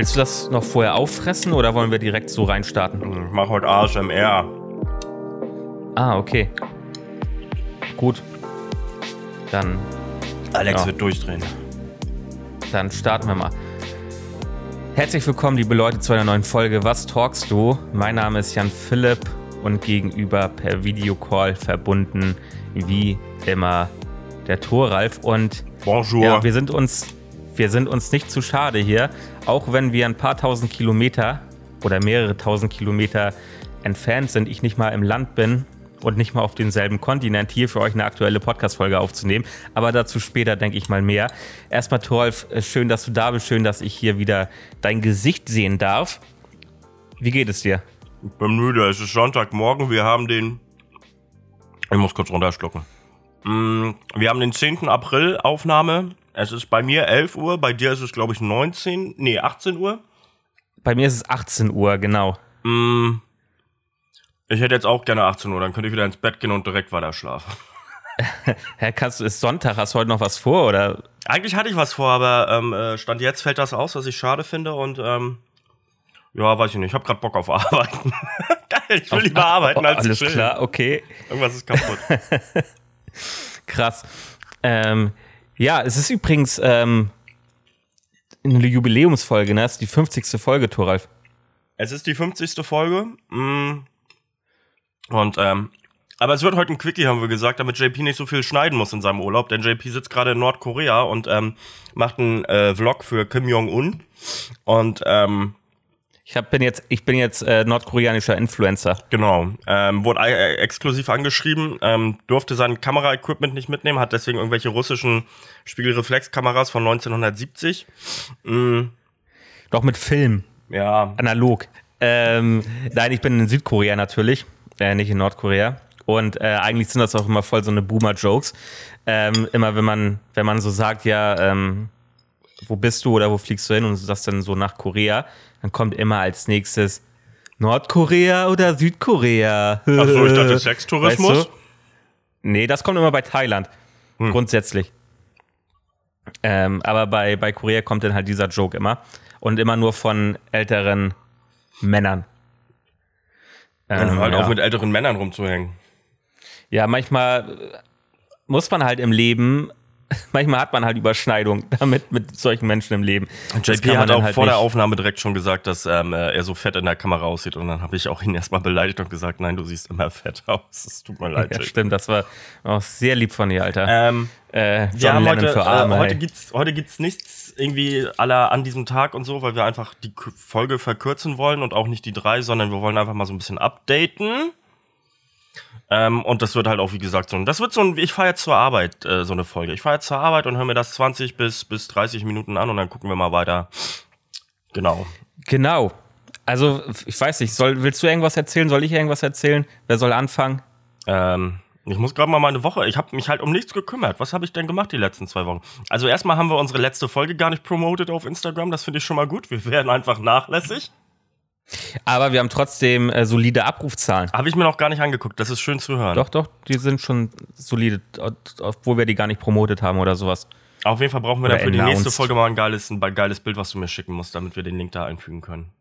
Willst du das noch vorher auffressen oder wollen wir direkt so reinstarten? Ich mach heute ASMR. Ah, okay. Gut. Dann. Alex wird durchdrehen. Dann starten wir mal. Herzlich willkommen, liebe Leute, zu einer neuen Folge Was talkst du? Mein Name ist Jan Philipp und gegenüber per Videocall verbunden wie immer der Thoralf. Und Bonjour. ja, wir sind uns nicht zu schade hier, auch wenn wir ein paar tausend Kilometer oder mehrere tausend Kilometer entfernt sind, ich nicht mal im Land bin und nicht mal auf demselben Kontinent, hier für euch eine aktuelle Podcast-Folge aufzunehmen. Aber dazu später, denke ich mal, mehr. Erstmal, Thoralf, schön, dass du da bist, schön, dass ich hier wieder dein Gesicht sehen darf. Wie geht es dir? Ich bin müde, es ist Sonntagmorgen, wir haben den... Ich muss kurz runterschlucken. Wir haben den 10. April Aufnahme. Es ist bei mir 11 Uhr, bei dir ist es, glaube ich, 18 Uhr. Bei mir ist es 18 Uhr, genau. Ich hätte jetzt auch gerne 18 Uhr, dann könnte ich wieder ins Bett gehen und direkt weiter schlafen. Herr, ist Sonntag, hast du heute noch was vor, oder? Eigentlich hatte ich was vor, aber Stand jetzt fällt das aus, was ich schade finde und ja, weiß ich nicht, ich habe gerade Bock auf Arbeiten. Geil, ich will lieber arbeiten als alles chillen. Klar, okay. Irgendwas ist kaputt. Krass. Ja, es ist übrigens eine Jubiläumsfolge, ne? Das ist die 50. Folge, Thoralf. Es ist die 50. Folge. Und, aber es wird heute ein Quickie, haben wir gesagt, damit JP nicht so viel schneiden muss in seinem Urlaub, denn JP sitzt gerade in Nordkorea und macht einen Vlog für Kim Jong-un. Und ich bin jetzt nordkoreanischer Influencer. genau, wurde exklusiv angeschrieben, durfte sein Kameraequipment nicht mitnehmen, hat deswegen irgendwelche russischen Spiegelreflexkameras von 1970. Doch mit Film. Ja. Analog. Nein, ich bin in Südkorea natürlich, nicht in Nordkorea. Und eigentlich sind das auch immer voll so eine Boomer-Jokes. Immer wenn man so sagt, ja, wo bist du oder wo fliegst du hin und du sagst dann so nach Korea, dann kommt immer als nächstes Nordkorea oder Südkorea. Achso, ich dachte Sextourismus. Weißt du? Nee, das kommt immer bei Thailand, grundsätzlich. Aber bei Korea kommt dann halt dieser Joke immer. Und immer nur von älteren Männern. Und halt auch mit älteren Männern rumzuhängen. Ja, manchmal muss man halt im Leben, manchmal hat man halt Überschneidung damit mit solchen Menschen im Leben. JP hat auch halt vor der Aufnahme direkt schon gesagt, dass er so fett in der Kamera aussieht. Und dann habe ich auch ihn erstmal beleidigt und gesagt, nein, du siehst immer fett aus. Es tut mir leid. Ja, stimmt, das war auch sehr lieb von dir, Alter. Wir haben heute gibt's nichts irgendwie an diesem Tag und so, weil wir einfach die Folge verkürzen wollen und auch nicht die 3, sondern wir wollen einfach mal so ein bisschen updaten. Und das wird halt auch, wie gesagt, ich fahre jetzt zur Arbeit, so eine Folge. Ich fahre jetzt zur Arbeit und höre mir das 20 bis 30 Minuten an und dann gucken wir mal weiter. Genau. Also, ich weiß nicht, willst du irgendwas erzählen? Soll ich irgendwas erzählen? Wer soll anfangen? Ich muss gerade mal meine Woche, ich habe mich halt um nichts gekümmert. Was habe ich denn gemacht die letzten 2 Wochen? Also erstmal haben wir unsere letzte Folge gar nicht promotet auf Instagram, das finde ich schon mal gut. Wir werden einfach nachlässig. Aber wir haben trotzdem solide Abrufzahlen. Habe ich mir noch gar nicht angeguckt, das ist schön zu hören. Doch, die sind schon solide, obwohl wir die gar nicht promotet haben oder sowas. Auf jeden Fall brauchen wir dann für die nächste Folge mal ein geiles Bild, was du mir schicken musst, damit wir den Link da einfügen können.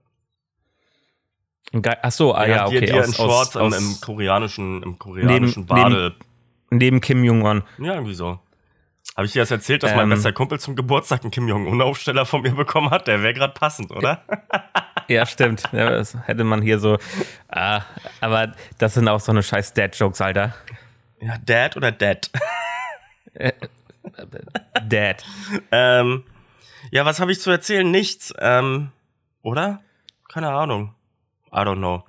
Achso, ja, okay. Dir in Shorts im koreanischen Bade. Neben Kim Jong-un. Ja, irgendwie so. Habe ich dir das erzählt, dass mein bester Kumpel zum Geburtstag einen Kim Jong-un-Aufsteller von mir bekommen hat? Der wäre gerade passend, oder? Ja, stimmt. Ja, das hätte man hier so. Aber das sind auch so eine scheiß Dad-Jokes, Alter. Ja, Dad oder Dad? Dad. Ja, was habe ich zu erzählen? Nichts. Oder? Keine Ahnung. I don't know.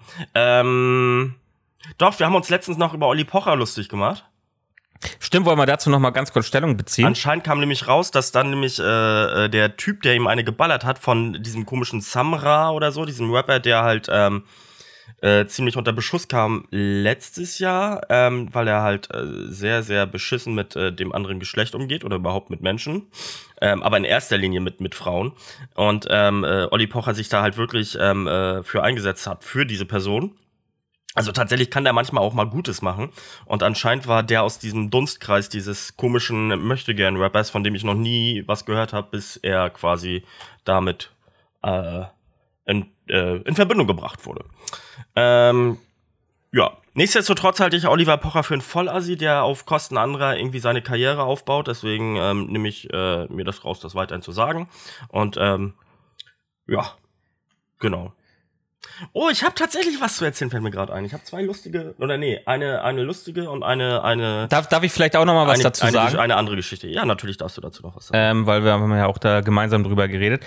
Doch, wir haben uns letztens noch über Olli Pocher lustig gemacht. Stimmt, wollen wir dazu noch mal ganz kurz Stellung beziehen? Anscheinend kam nämlich raus, dass dann nämlich der Typ, der ihm eine geballert hat, von diesem komischen Samra oder so, diesem Rapper, der halt ziemlich unter Beschuss kam letztes Jahr, weil er halt sehr, sehr beschissen mit dem anderen Geschlecht umgeht oder überhaupt mit Menschen, aber in erster Linie mit Frauen. Und Olli Pocher sich da halt wirklich für eingesetzt hat, für diese Person. Also tatsächlich kann der manchmal auch mal Gutes machen. Und anscheinend war der aus diesem Dunstkreis dieses komischen Möchtegern-Rappers, von dem ich noch nie was gehört habe, bis er quasi damit in Verbindung gebracht wurde. Ja, nichtsdestotrotz halte ich Oliver Pocher für einen Vollassi, der auf Kosten anderer irgendwie seine Karriere aufbaut. Deswegen nehme ich mir das raus, das weiterhin zu sagen. Und ja, genau. Oh, ich habe tatsächlich was zu erzählen, fällt mir gerade ein. Ich habe zwei lustige, oder nee, eine lustige und eine. Darf ich vielleicht auch noch mal was dazu sagen? Eine andere Geschichte. Ja, natürlich darfst du dazu noch was sagen. Weil wir haben ja auch da gemeinsam drüber geredet.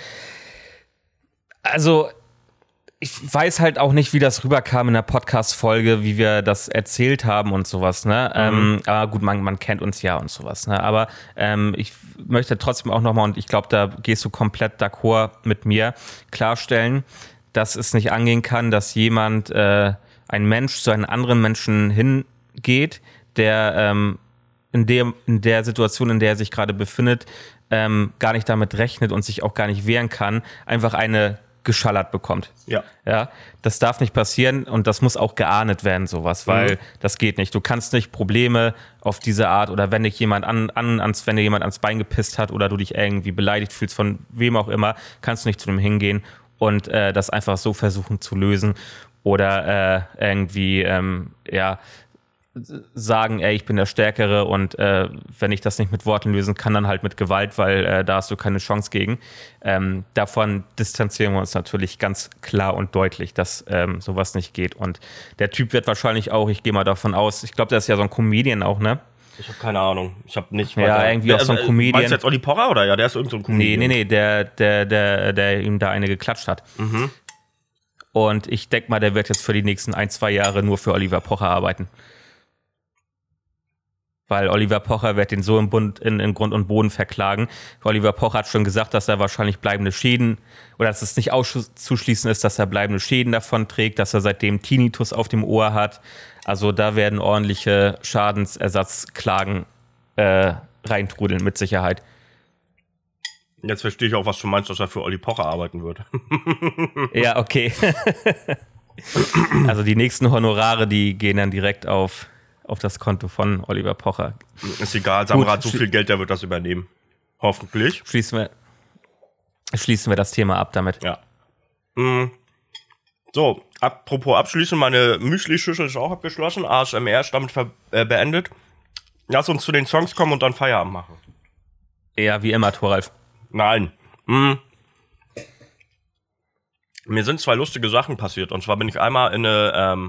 Also, ich weiß halt auch nicht, wie das rüberkam in der Podcast-Folge, wie wir das erzählt haben und sowas, ne? Aber gut, man kennt uns ja und sowas, ne? Aber ich möchte trotzdem auch nochmal, und ich glaube, da gehst du komplett d'accord mit mir, klarstellen, dass es nicht angehen kann, dass jemand, ein Mensch zu einem anderen Menschen hingeht, der in der Situation, in der er sich gerade befindet, gar nicht damit rechnet und sich auch gar nicht wehren kann, einfach eine geschallert bekommt. Ja. Ja, das darf nicht passieren und das muss auch geahndet werden, sowas, weil das geht nicht. Du kannst nicht Probleme auf diese Art oder wenn dich jemand wenn dir jemand ans Bein gepisst hat oder du dich irgendwie beleidigt fühlst von wem auch immer, kannst du nicht zu dem hingehen und das einfach so versuchen zu lösen oder irgendwie, sagen, ey, ich bin der Stärkere und wenn ich das nicht mit Worten lösen kann, dann halt mit Gewalt, weil da hast du keine Chance gegen. Davon distanzieren wir uns natürlich ganz klar und deutlich, dass sowas nicht geht. Und der Typ wird wahrscheinlich auch, ich gehe mal davon aus, ich glaube, der ist ja so ein Comedian auch, ne? Ich habe keine Ahnung. Ich habe nicht weiter. Ja, irgendwie auch so ein Comedian. Meinst du jetzt Olli Pocher oder? Ja, der ist irgend so ein Comedian. Nee, der ihm da eine geklatscht hat. Mhm. Und ich denke mal, der wird jetzt für die nächsten 1-2 Jahre nur für Oliver Pocher arbeiten. Weil Oliver Pocher wird den so in Grund und Boden verklagen. Oliver Pocher hat schon gesagt, dass er wahrscheinlich bleibende Schäden, oder dass es nicht auszuschließen ist, dass er bleibende Schäden davon trägt, dass er seitdem Tinnitus auf dem Ohr hat. Also da werden ordentliche Schadensersatzklagen reintrudeln, mit Sicherheit. Jetzt verstehe ich auch, was du meinst, dass er für Olli Pocher arbeiten wird. Ja, okay. Also die nächsten Honorare, die gehen dann direkt auf das Konto von Oliver Pocher. Ist egal, Samra hat so viel Geld, der wird das übernehmen. Hoffentlich. Schließen wir das Thema ab damit. Ja. So, apropos abschließen, meine Müsli-Schüssel ist auch abgeschlossen. ASMR ist damit beendet. Lass uns zu den Songs kommen und dann Feierabend machen. Ja, wie immer, Thoralf. Nein. Mir sind zwei lustige Sachen passiert. Und zwar bin ich einmal in eine,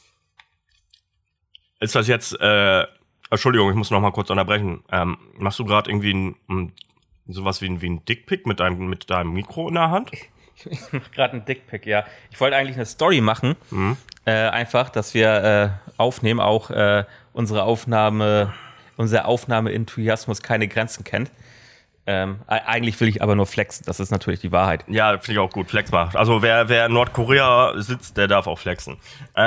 ist das jetzt, Entschuldigung, ich muss noch mal kurz unterbrechen. Machst du gerade irgendwie sowas wie ein Dickpick mit deinem Mikro in der Hand? Ich mach gerade einen Dickpick, ja. Ich wollte eigentlich eine Story machen. Einfach, dass wir aufnehmen, auch unser Aufnahme-Enthusiasmus keine Grenzen kennt. Eigentlich will ich aber nur flexen, das ist natürlich die Wahrheit. Ja, finde ich auch gut, Flex macht. Also wer in Nordkorea sitzt, der darf auch flexen.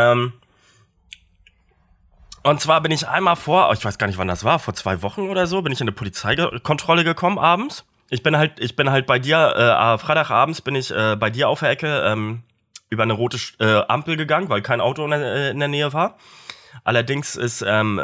Und zwar bin ich einmal ich weiß gar nicht, wann das war, vor 2 Wochen oder so, bin ich in eine Polizeikontrolle gekommen abends. Ich bin halt bei dir, Freitagabends bin ich bei dir auf der Ecke über eine rote Ampel gegangen, weil kein Auto in der Nähe war. Allerdings ist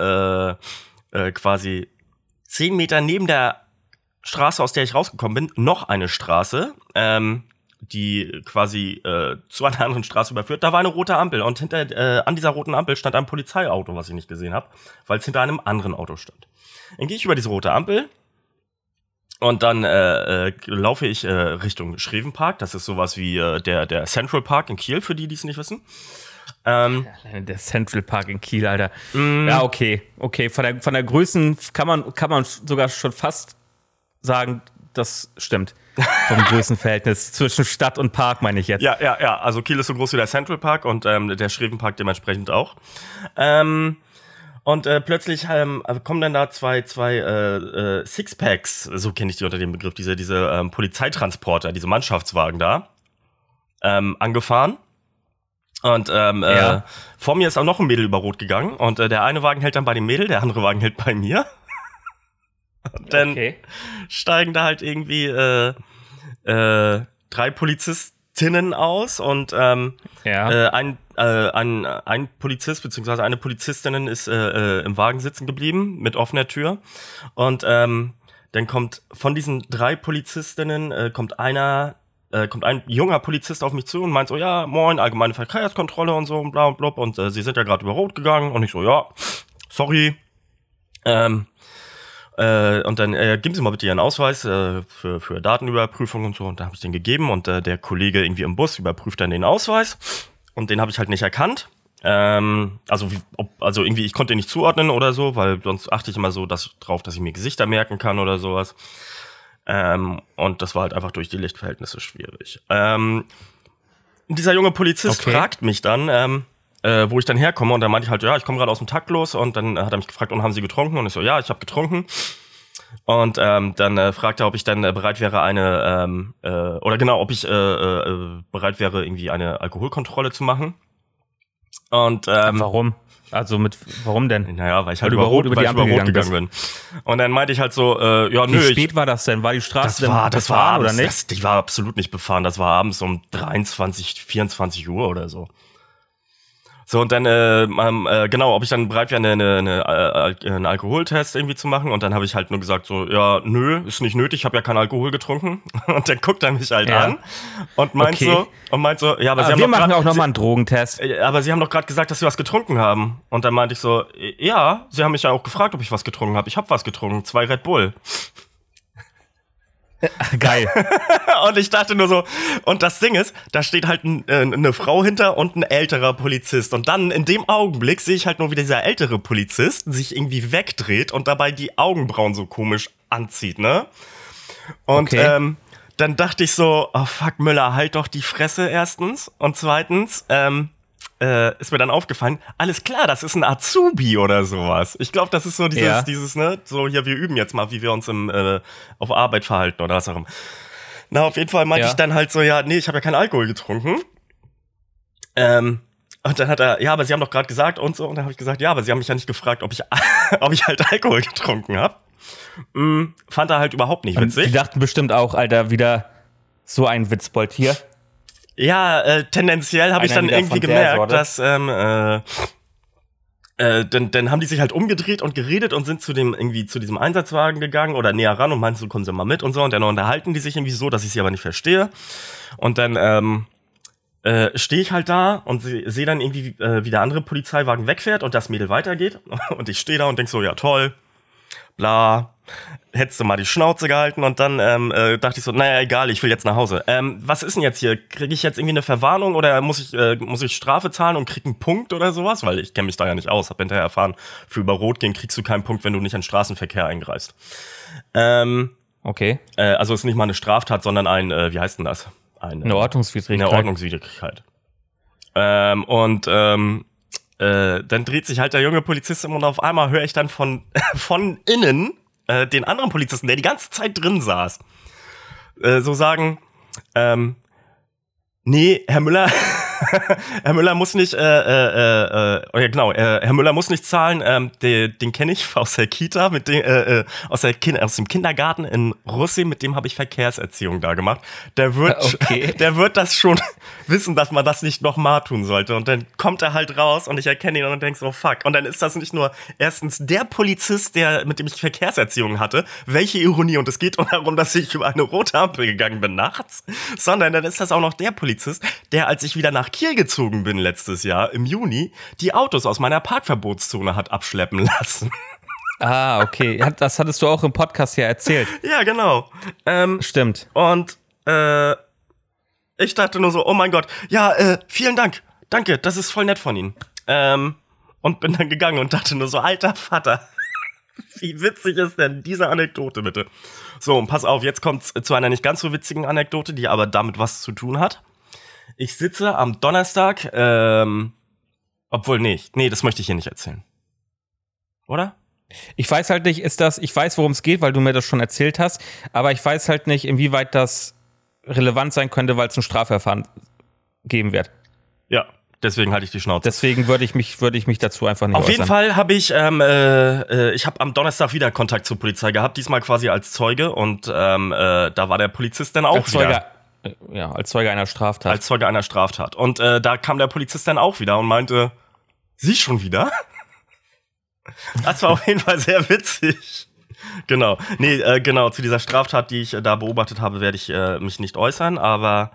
quasi 10 Meter neben der Straße, aus der ich rausgekommen bin, noch eine Straße, die quasi zu einer anderen Straße überführt. Da war eine rote Ampel und an dieser roten Ampel stand ein Polizeiauto, was ich nicht gesehen habe, weil es hinter einem anderen Auto stand. Dann gehe ich über diese rote Ampel und dann laufe ich Richtung Schrevenpark. Das ist sowas wie der Central Park in Kiel, für die es nicht wissen. Der Central Park in Kiel, Alter. Ja, okay. Von der Größen kann man sogar schon fast sagen, das stimmt. Vom Größenverhältnis zwischen Stadt und Park, meine ich jetzt. Ja. Also Kiel ist so groß wie der Central Park und der Schrevenpark dementsprechend auch. Und plötzlich kommen dann da zwei Sixpacks, so kenne ich die unter dem Begriff, diese Polizeitransporter, diese Mannschaftswagen da, angefahren. Und vor mir ist auch noch ein Mädel über Rot gegangen und der eine Wagen hält dann bei dem Mädel, der andere Wagen hält bei mir. Und dann steigen da halt irgendwie 3 Polizistinnen aus und ein Polizist bzw. eine Polizistin ist im Wagen sitzen geblieben mit offener Tür und dann kommt von diesen 3 Polizistinnen kommt einer kommt ein junger Polizist auf mich zu und meint so, ja, moin, allgemeine Verkehrskontrolle und so und bla und blub und sie sind ja gerade über Rot gegangen und ich so, ja, sorry. Und dann geben Sie mal bitte Ihren Ausweis für Datenüberprüfung und so. Und da habe ich den gegeben und der Kollege irgendwie im Bus überprüft dann den Ausweis und den habe ich halt nicht erkannt. Also irgendwie, ich konnte ihn nicht zuordnen oder so, weil sonst achte ich immer so drauf, dass ich mir Gesichter merken kann oder sowas. Und das war halt einfach durch die Lichtverhältnisse schwierig. Dieser junge Polizist fragt mich dann, wo ich dann herkomme und dann meinte ich halt, ja, ich komme gerade aus dem Taktlos und dann hat er mich gefragt, und haben Sie getrunken? Und ich so, ja, ich habe getrunken. Und dann fragt er, ob ich dann bereit wäre, bereit wäre, irgendwie eine Alkoholkontrolle zu machen. Und warum? Also warum denn? Naja, weil ich halt über Rot gegangen bin. Und dann meinte ich halt so, ja, nö. Wie spät war das denn? War die Straße das war abends, oder nicht? Die war absolut nicht befahren. Das war abends um 23, 24 Uhr oder so. So, und dann, ob ich dann bereit wäre, einen Alkoholtest irgendwie zu machen. Und dann habe ich halt nur gesagt so, ja, nö, ist nicht nötig, ich habe ja keinen Alkohol getrunken. Und dann guckt er mich halt an und meint so, ja, aber Sie haben wir machen auch nochmal einen Drogentest. Aber Sie haben doch gerade gesagt, dass Sie was getrunken haben. Und dann meinte ich so, ja, Sie haben mich ja auch gefragt, ob ich was getrunken habe. Ich habe was getrunken, 2 Red Bull. Geil. Und ich dachte nur so, und das Ding ist, da steht halt eine Frau hinter und ein älterer Polizist. Und dann in dem Augenblick sehe ich halt nur, wie dieser ältere Polizist sich irgendwie wegdreht und dabei die Augenbrauen so komisch anzieht, ne? Und dann dachte ich so, oh fuck, Müller, halt doch die Fresse erstens. Und zweitens, ist mir dann aufgefallen, alles klar, das ist ein Azubi oder sowas. Ich glaube, das ist so dieses, ne, so hier, wir üben jetzt mal, wie wir uns auf Arbeit verhalten oder was auch immer. Na, auf jeden Fall meinte ich dann halt so, ja, nee, ich habe ja keinen Alkohol getrunken. Und dann hat er, ja, aber Sie haben doch gerade gesagt und so. Und dann habe ich gesagt, ja, aber Sie haben mich ja nicht gefragt, ob ich halt Alkohol getrunken habe. Fand er halt überhaupt nicht witzig. Die dachten bestimmt auch, Alter, wieder so ein Witzbold hier. Ja, tendenziell habe ich dann irgendwie gemerkt, dass dann haben die sich halt umgedreht und geredet und sind zu diesem Einsatzwagen gegangen oder näher ran und meinten so, kommen Sie mal mit und so. Und dann unterhalten die sich irgendwie so, dass ich sie aber nicht verstehe. Und dann stehe ich halt da und sehe dann irgendwie, wie der andere Polizeiwagen wegfährt und das Mädel weitergeht. Und ich stehe da und denk so, ja toll, bla, hättest du mal die Schnauze gehalten. Und dann dachte ich so, naja, egal, ich will jetzt nach Hause. Was ist denn jetzt hier? Kriege ich jetzt irgendwie eine Verwarnung oder muss ich Strafe zahlen und krieg einen Punkt oder sowas? Weil ich kenne mich da ja nicht aus. Hab hinterher erfahren, für über Rot gehen kriegst du keinen Punkt, wenn du nicht in Straßenverkehr eingreifst. Okay. Also ist nicht mal eine Straftat, sondern wie heißt denn das? Eine Ordnungswidrigkeit. Eine Ordnungswidrigkeit. Dann dreht sich halt der junge Polizist und auf einmal höre ich dann von innen den anderen Polizisten, der die ganze Zeit drin saß, so sagen, nee, Herr Müller, Herr Müller muss nicht, Herr Müller muss nicht zahlen, den kenne ich aus der Kita, aus dem Kindergarten in Russi, mit dem habe ich Verkehrserziehung da gemacht. Der wird das schon wissen, dass man das nicht nochmal tun sollte. Und dann kommt er halt raus und ich erkenne ihn und denk so, fuck. Und dann ist das nicht nur erstens der Polizist, mit dem ich Verkehrserziehung hatte, welche Ironie, und es geht darum, dass ich über eine rote Ampel gegangen bin nachts, sondern dann ist das auch noch der Polizist, der, als ich wieder nach Kiel gezogen bin letztes Jahr, im Juni, die Autos aus meiner Parkverbotszone hat abschleppen lassen. Ah, okay. Das hattest du auch im Podcast ja erzählt. Ja, genau. Stimmt. Und ich dachte nur so, oh mein Gott, ja, vielen Dank. Danke, das ist voll nett von Ihnen. Und bin dann gegangen und dachte nur so, alter Vater, wie witzig ist denn diese Anekdote bitte? So, und pass auf, jetzt kommt's zu einer nicht ganz so witzigen Anekdote, die aber damit was zu tun hat. Ich sitze am Donnerstag, obwohl, nee, das möchte ich hier nicht erzählen. Oder? Ich weiß halt nicht, ich weiß, worum es geht, weil du mir das schon erzählt hast, aber ich weiß halt nicht, inwieweit das relevant sein könnte, weil es ein Strafverfahren geben wird. Ja, deswegen halte ich die Schnauze. Deswegen würde ich mich dazu einfach nicht Auf äußern. jeden Fall habe ich habe am Donnerstag wieder Kontakt zur Polizei gehabt, diesmal quasi als Zeuge, und da war der Polizist dann auch wieder. Ja, als Zeuge einer Straftat. Als Zeuge einer Straftat. Und da kam der Polizist dann auch wieder und meinte, Sie schon wieder? Das war auf jeden Fall sehr witzig. Genau. Nee, genau, zu dieser Straftat, die ich da beobachtet habe, werde ich mich nicht äußern, aber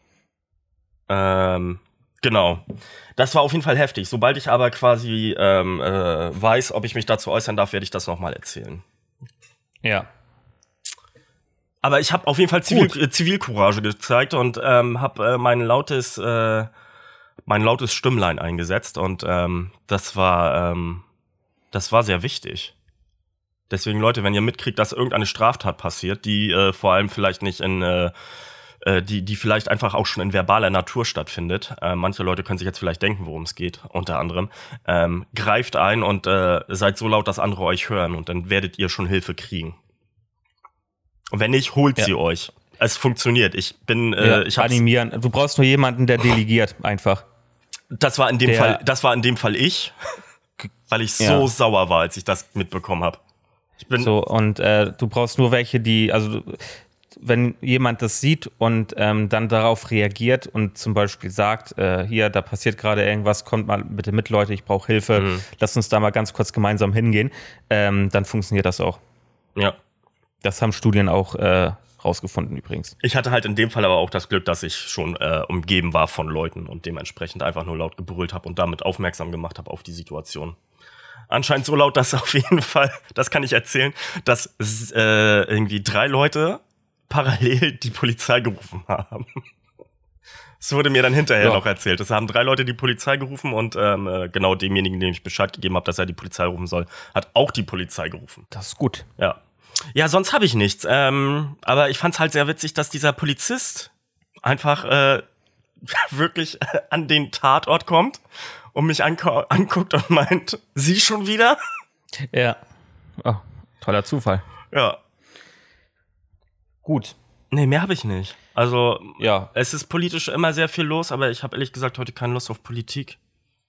genau. Das war auf jeden Fall heftig. Sobald ich aber quasi weiß, ob ich mich dazu äußern darf, werde ich das nochmal erzählen. Ja. Aber ich habe auf jeden Fall Zivilcourage gezeigt und habe mein lautes Stimmlein eingesetzt und das war sehr wichtig. Deswegen, Leute, wenn ihr mitkriegt, dass irgendeine Straftat passiert, die vor allem vielleicht nicht die vielleicht einfach auch schon in verbaler Natur stattfindet. Manche Leute können sich jetzt vielleicht denken, worum es geht, unter anderem. Greift ein und seid so laut, dass andere euch hören und dann werdet ihr schon Hilfe kriegen. Und wenn nicht, holt sie euch. Es funktioniert. Ich hab's animieren. Du brauchst nur jemanden, der delegiert, einfach. Das war in dem Fall ich, weil ich so sauer war, als ich das mitbekommen habe. Du brauchst nur welche, wenn jemand das sieht und dann darauf reagiert und zum Beispiel sagt, hier, da passiert gerade irgendwas, kommt mal bitte mit, Leute, ich brauche Hilfe, lasst uns da mal ganz kurz gemeinsam hingehen, dann funktioniert das auch. Ja. Das haben Studien auch rausgefunden übrigens. Ich hatte halt in dem Fall aber auch das Glück, dass ich schon umgeben war von Leuten und dementsprechend einfach nur laut gebrüllt habe und damit aufmerksam gemacht habe auf die Situation. Anscheinend so laut, dass auf jeden Fall, das kann ich erzählen, dass irgendwie 3 Leute parallel die Polizei gerufen haben. Das wurde mir dann hinterher noch erzählt. Es haben 3 Leute die Polizei gerufen und genau demjenigen, dem ich Bescheid gegeben habe, dass er die Polizei rufen soll, hat auch die Polizei gerufen. Das ist gut. Ja, sonst habe ich nichts. Aber ich fand's halt sehr witzig, dass dieser Polizist einfach wirklich an den Tatort kommt und mich anguckt und meint, Sie schon wieder? Ja. Oh, toller Zufall. Ja. Gut. Nee, mehr habe ich nicht. Also, es ist politisch immer sehr viel los, aber ich habe ehrlich gesagt heute keine Lust auf Politik.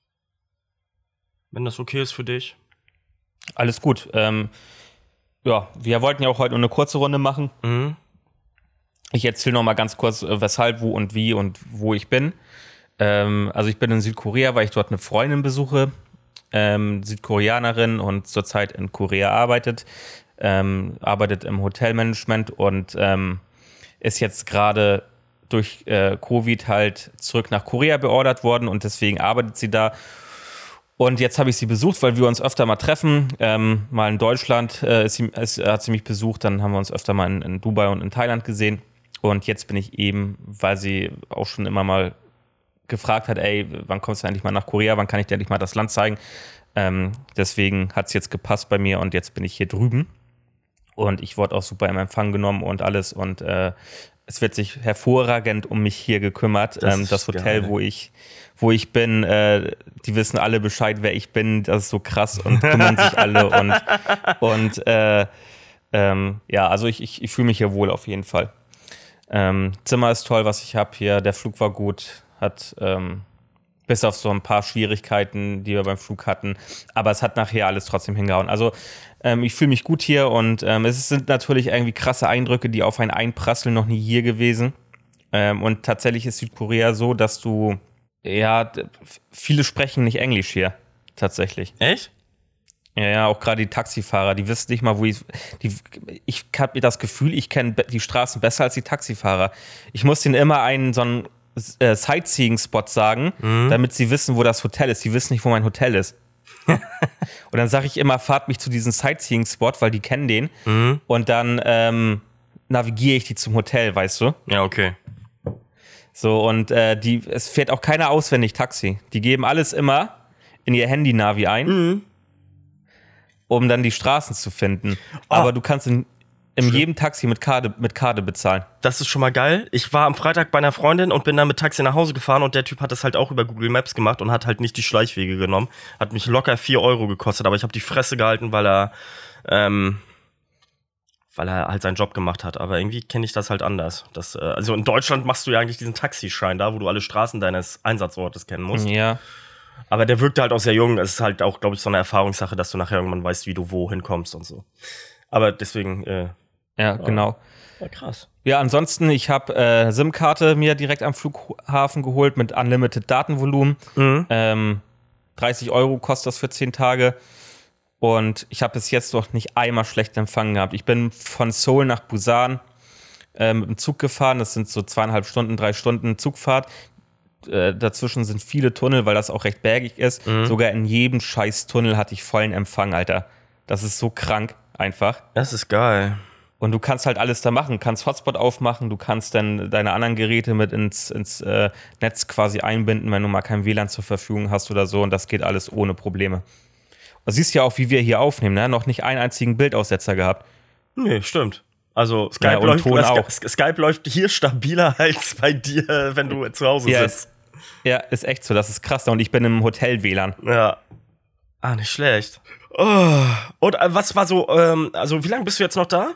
Wenn das okay ist für dich. Alles gut. Wir wollten ja auch heute nur eine kurze Runde machen. Mhm. Ich erzähle noch mal ganz kurz, weshalb, wo und wie und wo ich bin. Also ich bin in Südkorea, weil ich dort eine Freundin besuche, Südkoreanerin und zurzeit in Korea arbeitet im Hotelmanagement und ist jetzt gerade durch Covid halt zurück nach Korea beordert worden und deswegen arbeitet sie da. Und jetzt habe ich sie besucht, weil wir uns öfter mal treffen. Mal in Deutschland hat sie mich besucht, dann haben wir uns öfter mal in Dubai und in Thailand gesehen. Und jetzt bin ich eben, weil sie auch schon immer mal gefragt hat, wann kommst du endlich mal nach Korea, wann kann ich dir endlich mal das Land zeigen? Deswegen hat es jetzt gepasst bei mir und jetzt bin ich hier drüben. Und ich wurde auch super im Empfang genommen und alles. Und es wird sich hervorragend um mich hier gekümmert. Das Hotel, geil. wo ich bin, die wissen alle Bescheid, wer ich bin. Das ist so krass und kümmern sich alle. Also ich fühle mich hier wohl auf jeden Fall. Zimmer ist toll, was ich habe hier. Der Flug war gut. Hat bis auf so ein paar Schwierigkeiten, die wir beim Flug hatten. Aber es hat nachher alles trotzdem hingehauen. Also ich fühle mich gut hier und es sind natürlich irgendwie krasse Eindrücke, die auf einen einprasseln, noch nie hier gewesen. Und tatsächlich ist Südkorea so, dass viele sprechen nicht Englisch hier, tatsächlich. Echt? Ja, auch gerade die Taxifahrer, die wissen nicht mal, ich habe mir das Gefühl, ich kenne die Straßen besser als die Taxifahrer. Ich muss denen immer so einen Sightseeing-Spot sagen, damit sie wissen, wo das Hotel ist. Sie wissen nicht, wo mein Hotel ist. Und dann sage ich immer, fahrt mich zu diesem Sightseeing-Spot, weil die kennen den. Und dann navigiere ich die zum Hotel, weißt du? Ja, okay. So, und es fährt auch keiner auswendig Taxi. Die geben alles immer in ihr Handy-Navi ein, um dann die Straßen zu finden. Aber du kannst in jedem Taxi mit Karte bezahlen. Das ist schon mal geil. Ich war am Freitag bei einer Freundin und bin dann mit Taxi nach Hause gefahren und der Typ hat das halt auch über Google Maps gemacht und hat halt nicht die Schleichwege genommen. Hat mich locker 4 Euro gekostet, aber ich habe die Fresse gehalten, weil er halt seinen Job gemacht hat. Aber irgendwie kenne ich das halt anders. Also in Deutschland machst du ja eigentlich diesen Taxischein da, wo du alle Straßen deines Einsatzortes kennen musst. Ja. Aber der wirkte halt auch sehr jung. Es ist halt auch, glaube ich, so eine Erfahrungssache, dass du nachher irgendwann weißt, wie du wohin kommst und so. Aber deswegen ja, genau. Ja, krass. Ja, ansonsten, ich habe SIM-Karte mir direkt am Flughafen geholt mit Unlimited Datenvolumen. 30 Euro kostet das für 10 Tage. Und ich habe bis jetzt noch nicht einmal schlechten Empfang gehabt. Ich bin von Seoul nach Busan mit dem Zug gefahren. Das sind so 2,5 Stunden, 3 Stunden Zugfahrt. Dazwischen sind viele Tunnel, weil das auch recht bergig ist. Sogar in jedem scheiß Tunnel hatte ich vollen Empfang, Alter. Das ist so krank einfach. Das ist geil. Und du kannst halt alles da machen. Du kannst Hotspot aufmachen, du kannst dann deine anderen Geräte mit ins Netz quasi einbinden, wenn du mal kein WLAN zur Verfügung hast oder so. Und das geht alles ohne Probleme. Du siehst ja auch, wie wir hier aufnehmen, ne? Noch nicht einen einzigen Bildaussetzer gehabt. Nee, stimmt. Also Skype läuft hier stabiler als bei dir, wenn du zu Hause sitzt. Ist echt so. Das ist krass. Und ich bin im Hotel-WLAN. Ja. Ah, nicht schlecht. Oh. Und was war so, also wie lange bist du jetzt noch da?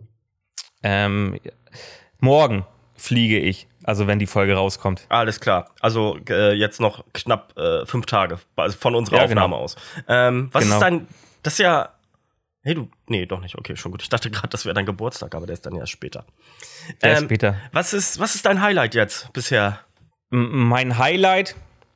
Morgen fliege ich, also wenn die Folge rauskommt. Alles klar. Also jetzt noch knapp 5 Tage, also von unserer Aufnahme aus. Was ist dein, das ist ja, nee, doch nicht, okay, schon gut. Ich dachte gerade, das wäre dein Geburtstag, aber der ist dann erst später. Der ist später. Was ist dein Highlight jetzt bisher? Mein Highlight,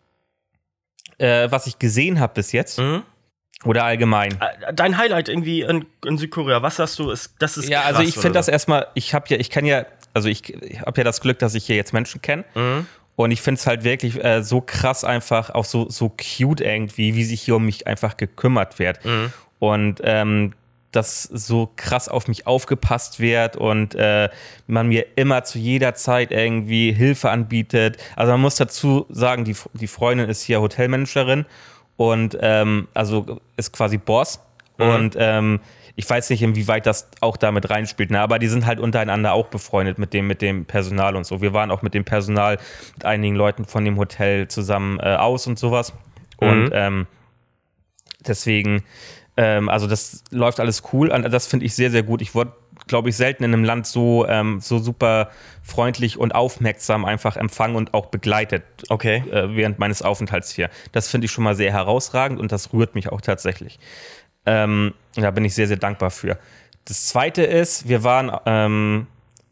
was ich gesehen habe bis jetzt, oder allgemein? Dein Highlight irgendwie in Südkorea, was hast du, das ist krass. Ja, also ich finde das erstmal, ich habe ja das Glück, dass ich hier jetzt Menschen kenne. Und ich finde es halt wirklich so krass einfach, auch so cute irgendwie, wie sich hier um mich einfach gekümmert wird. Und dass so krass auf mich aufgepasst wird und man mir immer zu jeder Zeit irgendwie Hilfe anbietet. Also man muss dazu sagen, die Freundin ist hier Hotelmanagerin und also ist quasi Boss. Und ich weiß nicht, inwieweit das auch damit reinspielt, ne? Aber die sind halt untereinander auch befreundet mit dem Personal und so. Wir waren auch mit dem Personal, mit einigen Leuten von dem Hotel zusammen aus und sowas. Und deswegen, also das läuft alles cool. Das finde ich sehr, sehr gut. Ich wurde, glaube ich, selten in einem Land so super freundlich und aufmerksam einfach empfangen und auch begleitet während meines Aufenthalts hier. Das finde ich schon mal sehr herausragend und das rührt mich auch tatsächlich. Da bin ich sehr, sehr dankbar für. Das Zweite ist, wir waren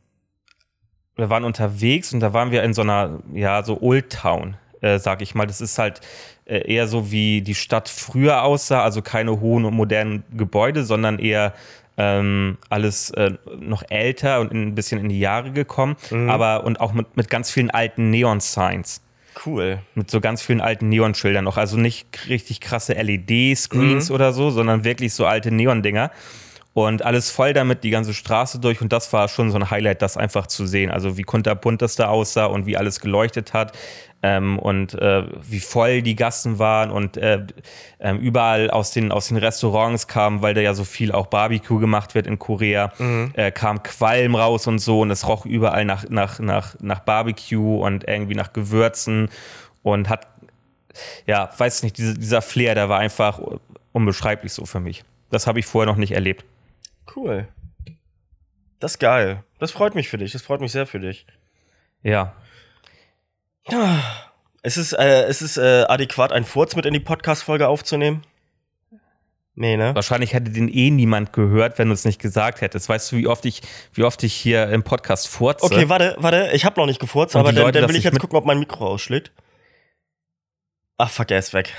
unterwegs und da waren wir in so einer, so Old Town, sag ich mal. Das ist halt eher so, wie die Stadt früher aussah, also keine hohen und modernen Gebäude, sondern eher alles noch älter und ein bisschen in die Jahre gekommen, aber und auch mit ganz vielen alten Neon-Signs. Cool. Mit so ganz vielen alten Neonschildern noch. Also nicht richtig krasse LED-Screens oder so, sondern wirklich so alte Neon-Dinger. Und alles voll damit, die ganze Straße durch. Und das war schon so ein Highlight, das einfach zu sehen. Also wie kunterbunt das da aussah und wie alles geleuchtet hat. Und wie voll die Gassen waren. Und überall aus den Restaurants kam, weil da ja so viel auch Barbecue gemacht wird in Korea, kam Qualm raus und so. Und es roch überall nach Barbecue und irgendwie nach Gewürzen. Und hat, weiß nicht, dieser Flair, der war einfach unbeschreiblich so für mich. Das habe ich vorher noch nicht erlebt. Cool. Das ist geil. Das freut mich für dich. Das freut mich sehr für dich. Ja. Es ist adäquat, einen Furz mit in die Podcast-Folge aufzunehmen? Nee, ne? Wahrscheinlich hätte den niemand gehört, wenn du es nicht gesagt hättest. Weißt du, wie oft ich hier im Podcast furze? Okay, warte. Ich habe noch nicht gefurzt, aber dann will ich jetzt gucken, ob mein Mikro ausschlägt. Ach, fuck, er ist weg.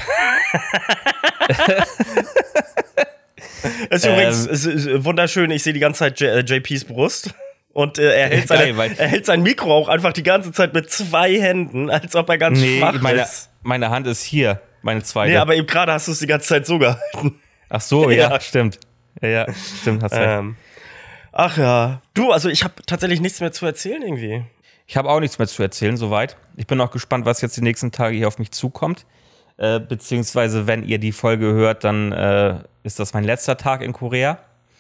Es ist wunderschön, ich sehe die ganze Zeit JPs Brust und er hält sein Mikro auch einfach die ganze Zeit mit 2 Händen, als ob er ganz schwach ist. Meine Hand ist hier, meine zweite. Nee, aber eben gerade hast du es die ganze Zeit so gehalten. Ach so, ja, stimmt. Ja, stimmt, hast recht. Ach ja, du, also ich habe tatsächlich nichts mehr zu erzählen irgendwie. Ich habe auch nichts mehr zu erzählen, soweit. Ich bin auch gespannt, was jetzt die nächsten Tage hier auf mich zukommt. Beziehungsweise, wenn ihr die Folge hört, dann ist das mein letzter Tag in Korea.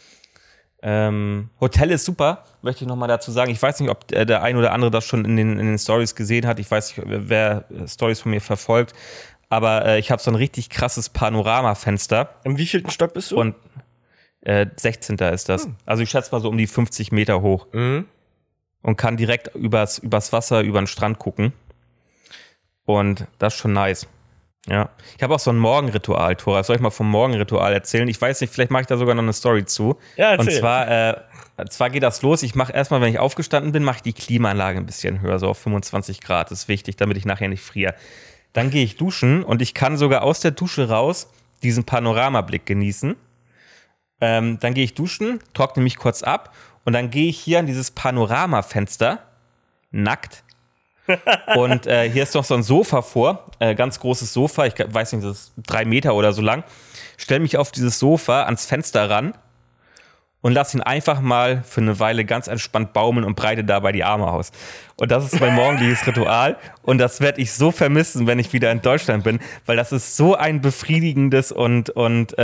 Hotel ist super, möchte ich nochmal dazu sagen. Ich weiß nicht, ob der ein oder andere das schon in den Stories gesehen hat. Ich weiß nicht, wer Stories von mir verfolgt. Aber ich habe so ein richtig krasses Panoramafenster. Im wievielten Stock bist du? Und 16. ist das. Also ich schätze mal so um die 50 Meter hoch. Und kann direkt übers Wasser, über den Strand gucken. Und das ist schon nice. Ja, ich habe auch so ein Morgenritual, Thora. Soll ich mal vom Morgenritual erzählen? Ich weiß nicht, vielleicht mache ich da sogar noch eine Story zu. Ja, erzähl. Und zwar geht das los. Ich mache erstmal, wenn ich aufgestanden bin, mache ich die Klimaanlage ein bisschen höher, so auf 25 Grad. Das ist wichtig, damit ich nachher nicht friere. Dann gehe ich duschen und ich kann sogar aus der Dusche raus diesen Panoramablick genießen. Dann gehe ich duschen, trockne mich kurz ab und dann gehe ich hier an dieses Panoramafenster, nackt. Und hier ist noch so ein Sofa vor, ganz großes Sofa, ich weiß nicht, das ist 3 Meter oder so lang. Stelle mich auf dieses Sofa ans Fenster ran und lasse ihn einfach mal für eine Weile ganz entspannt baumeln und breite dabei die Arme aus. Und das ist mein morgendliches Ritual und das werde ich so vermissen, wenn ich wieder in Deutschland bin, weil das ist so ein befriedigendes und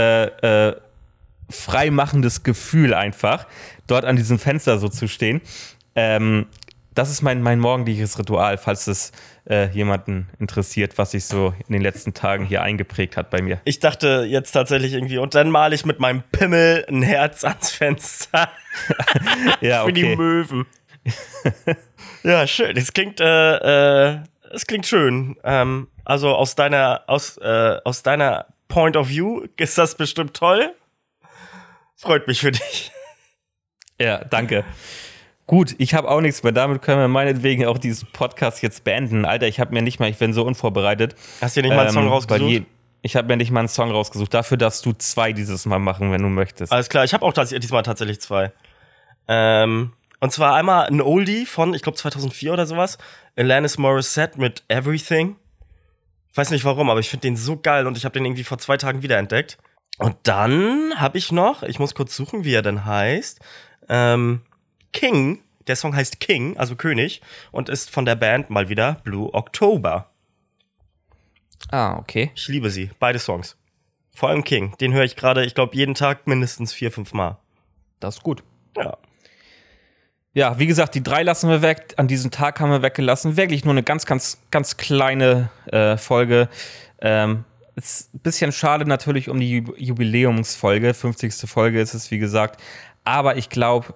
freimachendes Gefühl einfach, dort an diesem Fenster so zu stehen. Das ist mein morgendliches Ritual, falls es jemanden interessiert, was sich so in den letzten Tagen hier eingeprägt hat bei mir. Ich dachte jetzt tatsächlich irgendwie, und dann male ich mit meinem Pimmel ein Herz ans Fenster. Ja, okay. Für die Möwen. Ja, schön. Es klingt schön. Also aus deiner Point of View ist das bestimmt toll. Freut mich für dich. Ja, danke. Gut, ich habe auch nichts mehr. Damit können wir meinetwegen auch diesen Podcast jetzt beenden. Alter, ich bin so unvorbereitet. Hast du dir nicht mal einen Song rausgesucht? Ich habe mir nicht mal einen Song rausgesucht. Dafür darfst du 2 dieses Mal machen, wenn du möchtest. Alles klar, ich habe auch diesmal tatsächlich 2. Und zwar einmal ein Oldie von, ich glaube 2004 oder sowas. Alanis Morissette mit Everything. Ich weiß nicht warum, aber ich finde den so geil und ich habe den irgendwie vor 2 Tagen wiederentdeckt. Und dann habe ich noch, ich muss kurz suchen, wie er denn heißt, King, der Song heißt King, also König, und ist von der Band mal wieder Blue October. Ah, okay. Ich liebe sie, beide Songs. Vor allem King, den höre ich gerade, ich glaube, jeden Tag mindestens 4-5 Mal. Das ist gut. Ja. Ja, wie gesagt, die 3 lassen wir weg. An diesem Tag haben wir weggelassen. Wirklich nur eine ganz, ganz, ganz kleine Folge. Ist ein bisschen schade natürlich um die Jubiläumsfolge. 50. Folge ist es, wie gesagt. Aber ich glaube,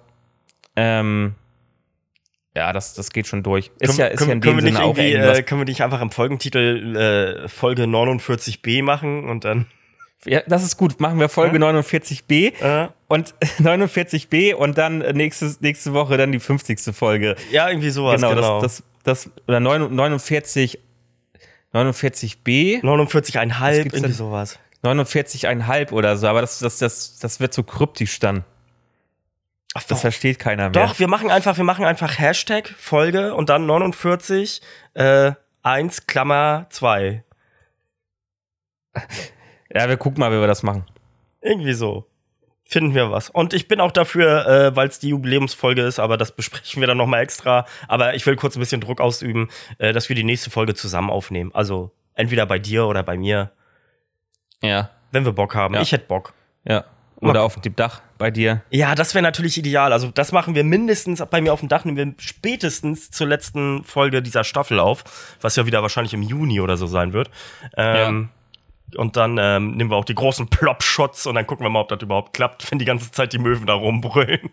das geht schon durch. Ist ja in dem Sinne auch können wir nicht einfach im Folgentitel Folge 49b machen und dann. Ja, das ist gut. Machen wir Folge 49b und 49b und dann nächste Woche dann die 50. Folge. Ja, irgendwie sowas, genau. Das oder 49b. 49,5, irgendwie sowas. 49,5 oder so, aber das wird so kryptisch dann. Ach, das versteht keiner mehr. Doch, wir machen einfach Hashtag Folge und dann 49 1 Klammer 2. Ja, wir gucken mal, wie wir das machen. Irgendwie so. Finden wir was. Und ich bin auch dafür, weil es die Jubiläumsfolge ist, aber das besprechen wir dann nochmal extra. Aber ich will kurz ein bisschen Druck ausüben, dass wir die nächste Folge zusammen aufnehmen. Also entweder bei dir oder bei mir. Ja. Wenn wir Bock haben. Ja. Ich hätte Bock. Ja. Oder auf dem Dach bei dir. Ja, das wäre natürlich ideal. Also das machen wir mindestens bei mir auf dem Dach, nehmen wir spätestens zur letzten Folge dieser Staffel auf, was ja wieder wahrscheinlich im Juni oder so sein wird. Und dann nehmen wir auch die großen Plop-Shots und dann gucken wir mal, ob das überhaupt klappt, wenn die ganze Zeit die Möwen da rumbrüllen.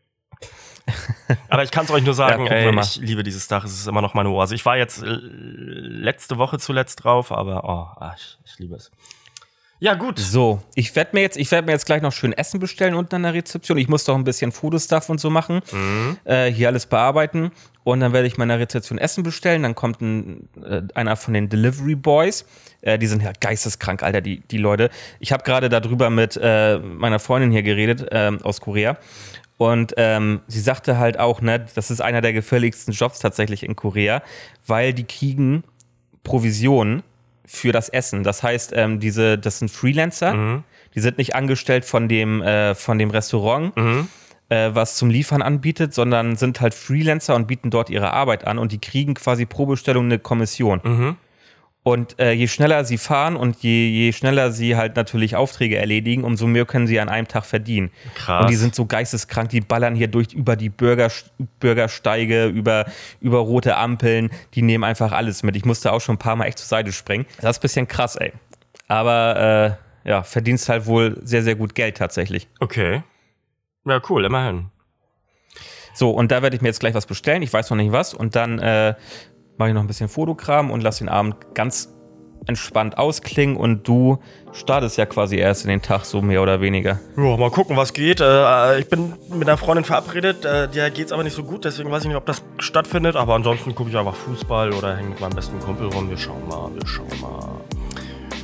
Aber ich kann es euch nur sagen, ich liebe dieses Dach, es ist immer noch meine Oase. Ich war jetzt letzte Woche zuletzt drauf, aber ich liebe es. Ja, gut. So, ich werde mir jetzt gleich noch schön Essen bestellen unten an der Rezeption. Ich muss doch ein bisschen Fotostuff und so machen. Hier alles bearbeiten. Und dann werde ich meiner Rezeption Essen bestellen. Dann kommt einer von den Delivery Boys. Die sind ja geisteskrank, Alter, die Leute. Ich habe gerade darüber mit meiner Freundin hier geredet, aus Korea. Und sie sagte halt auch, ne, das ist einer der gefährlichsten Jobs tatsächlich in Korea, weil die kriegen Provisionen für das Essen. Das heißt, das sind Freelancer, die sind nicht angestellt von dem Restaurant, was zum Liefern anbietet, sondern sind halt Freelancer und bieten dort ihre Arbeit an und die kriegen quasi pro Bestellung eine Kommission. Und je schneller sie fahren und je schneller sie halt natürlich Aufträge erledigen, umso mehr können sie an einem Tag verdienen. Krass. Und die sind so geisteskrank, die ballern hier über die Bürgersteige, über rote Ampeln, die nehmen einfach alles mit. Ich musste auch schon ein paar Mal echt zur Seite springen. Das ist ein bisschen krass, ey. Aber verdienst halt wohl sehr, sehr gut Geld tatsächlich. Okay. Ja, cool, immerhin. So, und da werde ich mir jetzt gleich was bestellen. Ich weiß noch nicht was. Und dann mache ich noch ein bisschen Fotokram und lasse den Abend ganz entspannt ausklingen und du startest ja quasi erst in den Tag, so mehr oder weniger. Ja, mal gucken, was geht. Ich bin mit einer Freundin verabredet, der geht's aber nicht so gut, deswegen weiß ich nicht, ob das stattfindet, aber ansonsten gucke ich einfach Fußball oder hänge mit meinem besten Kumpel rum. Wir schauen mal.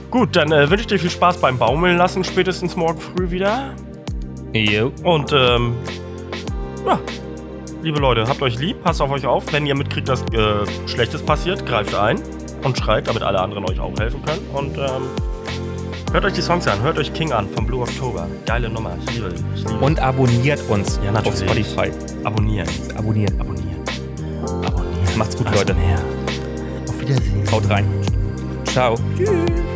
Gut, dann wünsche ich dir viel Spaß beim Baumeln lassen, spätestens morgen früh wieder. Jo. Und, ja, liebe Leute, habt euch lieb, passt auf euch auf. Wenn ihr mitkriegt, dass Schlechtes passiert, greift ein und schreit, damit alle anderen euch auch helfen können. Und, hört euch die Songs an, hört euch King an vom Blue October. Geile Nummer, ich liebe. Und abonniert uns auf Spotify. Abonnieren. Macht's gut, Leute. Auf Wiedersehen. Haut rein. Ciao. Tschüss.